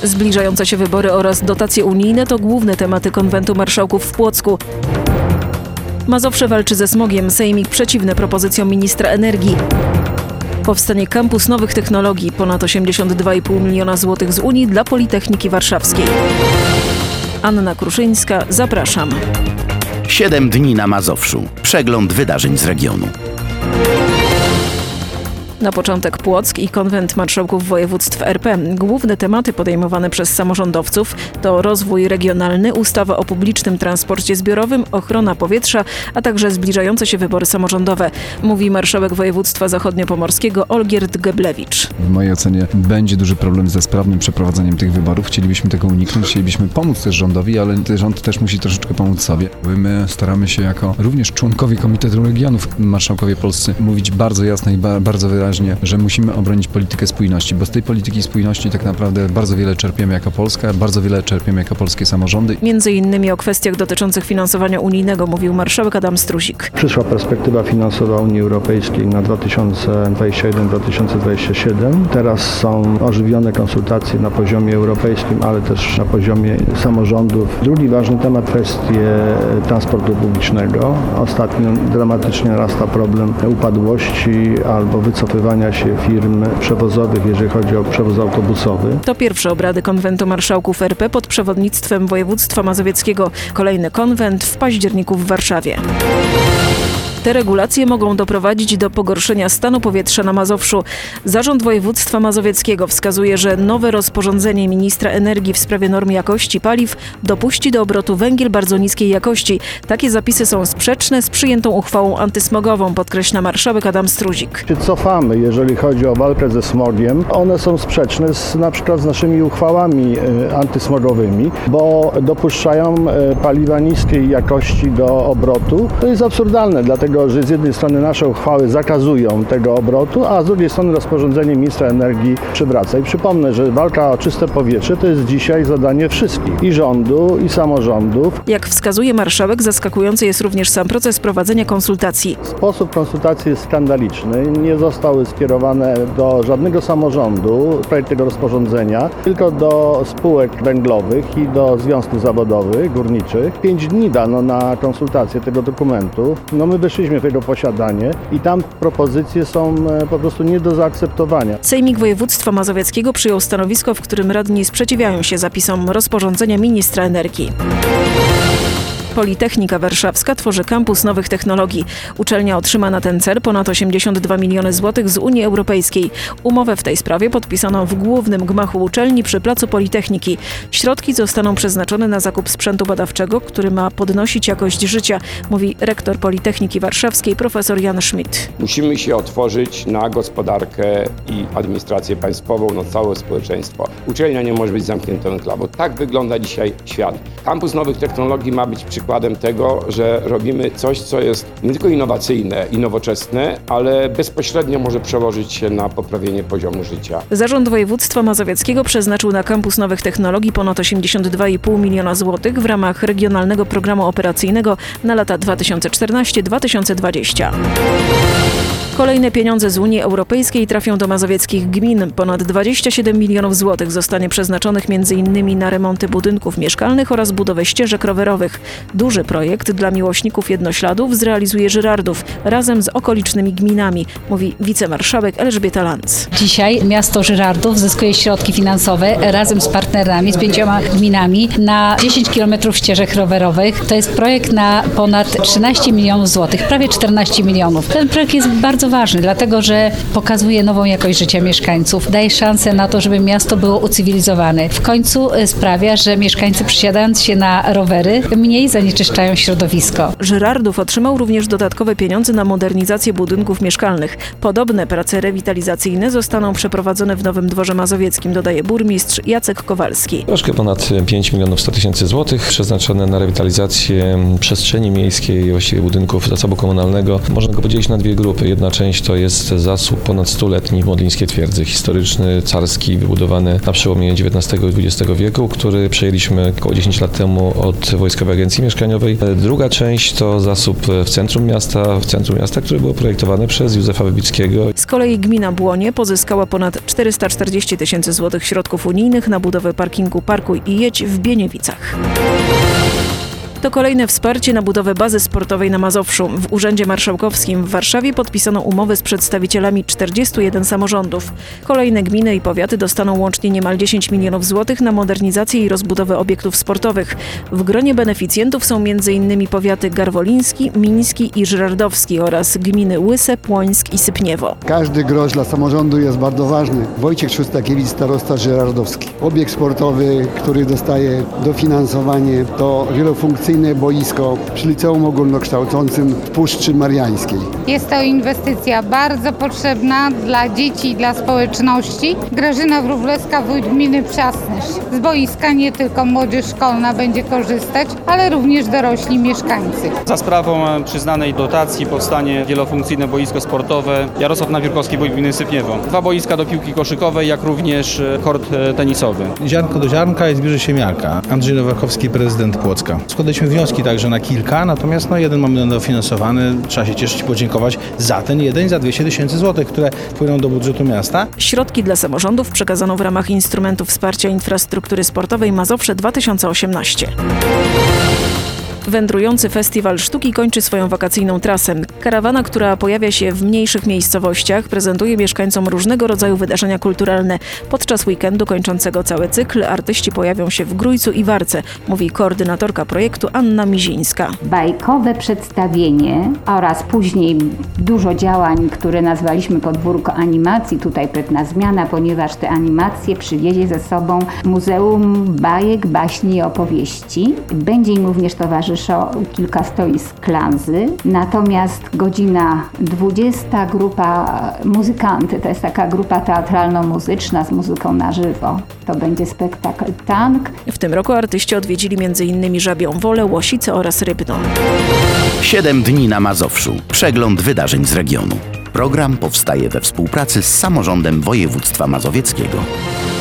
Zbliżające się wybory oraz dotacje unijne to główne tematy konwentu marszałków w Płocku. Mazowsze walczy ze smogiem, sejmik przeciwny propozycjom ministra energii. Powstanie kampus nowych technologii, ponad 82,5 miliona złotych z Unii dla Politechniki Warszawskiej. Anna Kruszyńska, zapraszam. 7 dni na Mazowszu. Przegląd wydarzeń z regionu. Na początek Płock i konwent marszałków województw RP. Główne tematy podejmowane przez samorządowców to rozwój regionalny, ustawa o publicznym transporcie zbiorowym, ochrona powietrza, a także zbliżające się wybory samorządowe, mówi marszałek województwa zachodniopomorskiego Olgierd Geblewicz. W mojej ocenie będzie duży problem ze sprawnym przeprowadzeniem tych wyborów. Chcielibyśmy tego uniknąć, chcielibyśmy pomóc też rządowi, ale rząd też musi troszeczkę pomóc sobie. My staramy się jako również członkowie Komitetu Regionów, marszałkowie polscy, mówić bardzo jasno i bardzo wyraźnie, że musimy obronić politykę spójności, bo z tej polityki spójności tak naprawdę bardzo wiele czerpiemy jako Polska, bardzo wiele czerpiemy jako polskie samorządy. Między innymi o kwestiach dotyczących finansowania unijnego mówił marszałek Adam Struzik. Przyszła perspektywa finansowa Unii Europejskiej na 2021-2027. Teraz są ożywione konsultacje na poziomie europejskim, ale też na poziomie samorządów. Drugi ważny temat, kwestie transportu publicznego. Ostatnio dramatycznie narasta problem upadłości albo wycofywania się firm przewozowych, jeżeli chodzi o przewóz autobusowy. To pierwsze obrady konwentu marszałków RP pod przewodnictwem województwa mazowieckiego. Kolejny konwent w październiku w Warszawie. Te regulacje mogą doprowadzić do pogorszenia stanu powietrza na Mazowszu. Zarząd Województwa Mazowieckiego wskazuje, że nowe rozporządzenie ministra energii w sprawie norm jakości paliw dopuści do obrotu węgiel bardzo niskiej jakości. Takie zapisy są sprzeczne z przyjętą uchwałą antysmogową, podkreśla marszałek Adam Struzik. Cofamy, jeżeli chodzi o walkę ze smogiem. One są sprzeczne na przykład z naszymi uchwałami antysmogowymi, bo dopuszczają paliwa niskiej jakości do obrotu. To jest absurdalne, dlatego że z jednej strony nasze uchwały zakazują tego obrotu, a z drugiej strony rozporządzenie ministra energii przywraca. I przypomnę, że walka o czyste powietrze to jest dzisiaj zadanie wszystkich, i rządu, i samorządów. Jak wskazuje marszałek, zaskakujący jest również sam proces prowadzenia konsultacji. Sposób konsultacji jest skandaliczny. Nie zostały skierowane do żadnego samorządu projekt tego rozporządzenia, tylko do spółek węglowych i do związków zawodowych, górniczych. 5 dni dano na konsultację tego dokumentu. My wyszliśmy w jego posiadanie i tam propozycje są po prostu nie do zaakceptowania. Sejmik Województwa Mazowieckiego przyjął stanowisko, w którym radni sprzeciwiają się zapisom rozporządzenia ministra energii. Politechnika Warszawska tworzy kampus nowych technologii. Uczelnia otrzyma na ten cel ponad 82 miliony złotych z Unii Europejskiej. Umowę w tej sprawie podpisano w głównym gmachu uczelni przy placu Politechniki. Środki zostaną przeznaczone na zakup sprzętu badawczego, który ma podnosić jakość życia, mówi rektor Politechniki Warszawskiej profesor Jan Schmidt. Musimy się otworzyć na gospodarkę i administrację państwową, na całe społeczeństwo. Uczelnia nie może być zamkniętą enklawą. Tak wygląda dzisiaj świat. Kampus nowych technologii ma być przykładem tego, że robimy coś, co jest nie tylko innowacyjne i nowoczesne, ale bezpośrednio może przełożyć się na poprawienie poziomu życia. Zarząd Województwa Mazowieckiego przeznaczył na kampus nowych technologii ponad 82,5 miliona złotych w ramach regionalnego programu operacyjnego na lata 2014-2020. Kolejne pieniądze z Unii Europejskiej trafią do mazowieckich gmin. Ponad 27 milionów złotych zostanie przeznaczonych m.in. na remonty budynków mieszkalnych oraz budowę ścieżek rowerowych. Duży projekt dla miłośników jednośladów zrealizuje Żyrardów razem z okolicznymi gminami, mówi wicemarszałek Elżbieta Lanc. Dzisiaj miasto Żyrardów zyskuje środki finansowe razem z partnerami, z 5 gminami na 10 km ścieżek rowerowych. To jest projekt na ponad 13 milionów złotych, prawie 14 milionów. Ten projekt jest bardzo ważny, dlatego że pokazuje nową jakość życia mieszkańców, daje szansę na to, żeby miasto było ucywilizowane. W końcu sprawia, że mieszkańcy przesiadając się na rowery mniej zanieczyszczają środowisko. Żyrardów otrzymał również dodatkowe pieniądze na modernizację budynków mieszkalnych. Podobne prace rewitalizacyjne zostaną przeprowadzone w Nowym Dworze Mazowieckim, dodaje burmistrz Jacek Kowalski. Troszkę ponad 5 milionów 100 tysięcy złotych przeznaczone na rewitalizację przestrzeni miejskiej, właściwie budynków zasobu komunalnego. Można go podzielić na dwie grupy. Jedna część to jest zasób ponad 100-letni w Modlińskiej Twierdzy, historyczny, carski, wybudowany na przełomie XIX i XX wieku, który przejęliśmy około 10 lat temu od Wojskowej Agencji Mieszkaniowej. Druga część to zasób w centrum miasta, które było projektowane przez Józefa Wybickiego. Z kolei gmina Błonie pozyskała ponad 440 000 złotych środków unijnych na budowę parkingu Parkuj i Jedź w Bieniewicach. To kolejne wsparcie na budowę bazy sportowej na Mazowszu. W Urzędzie Marszałkowskim w Warszawie podpisano umowę z przedstawicielami 41 samorządów. Kolejne gminy i powiaty dostaną łącznie niemal 10 milionów złotych na modernizację i rozbudowę obiektów sportowych. W gronie beneficjentów są m.in. powiaty garwoliński, miński i żyrardowski oraz gminy Łyse, Płońsk i Sypniewo. Każdy grosz dla samorządu jest bardzo ważny. Wojciech Szóstakiewicz, starosta żyrardowski. Obiekt sportowy, który dostaje dofinansowanie, to wielofunkcyjny boisko przy Liceum Ogólnokształcącym w Puszczy Mariańskiej. Jest to inwestycja bardzo potrzebna dla dzieci i dla społeczności. Grażyna Wróblewska, wójt gminy Przasnysz. Z boiska nie tylko młodzież szkolna będzie korzystać, ale również dorośli mieszkańcy. Za sprawą przyznanej dotacji powstanie wielofunkcyjne boisko sportowe Jarosław Nawierkowski, wójt gminy Sypniewo. 2 boiska do piłki koszykowej, jak również kort tenisowy. Ziarnko do ziarnka i zbierze się miarka. Andrzej Nowakowski, prezydent Płocka. Składaliśmy wnioski także na kilka, natomiast jeden mamy dofinansowany. Trzeba się cieszyć i podziękować za ten jeden, za 200 000 złotych, które wpłyną do budżetu miasta. Środki dla samorządów przekazano w ramach instrumentu wsparcia infrastruktury sportowej Mazowsze 2018. Wędrujący Festiwal Sztuki kończy swoją wakacyjną trasę. Karawana, która pojawia się w mniejszych miejscowościach, prezentuje mieszkańcom różnego rodzaju wydarzenia kulturalne. Podczas weekendu kończącego cały cykl artyści pojawią się w Grójcu i Warce, mówi koordynatorka projektu Anna Mizińska. Bajkowe przedstawienie oraz później dużo działań, które nazwaliśmy Podwórko Animacji. Tutaj pewna zmiana, ponieważ te animacje przywiezie ze sobą Muzeum Bajek, Baśni i Opowieści. Będzie im również towarzyszyło kilka stoisk klanzy. Natomiast godzina 20 grupa muzykanty, to jest taka grupa teatralno-muzyczna z muzyką na żywo. To będzie spektakl Tank. W tym roku artyści odwiedzili m.in. Żabią Wolę, Łosicę oraz Rybno. 7 dni na Mazowszu. Przegląd wydarzeń z regionu. Program powstaje we współpracy z Samorządem Województwa Mazowieckiego.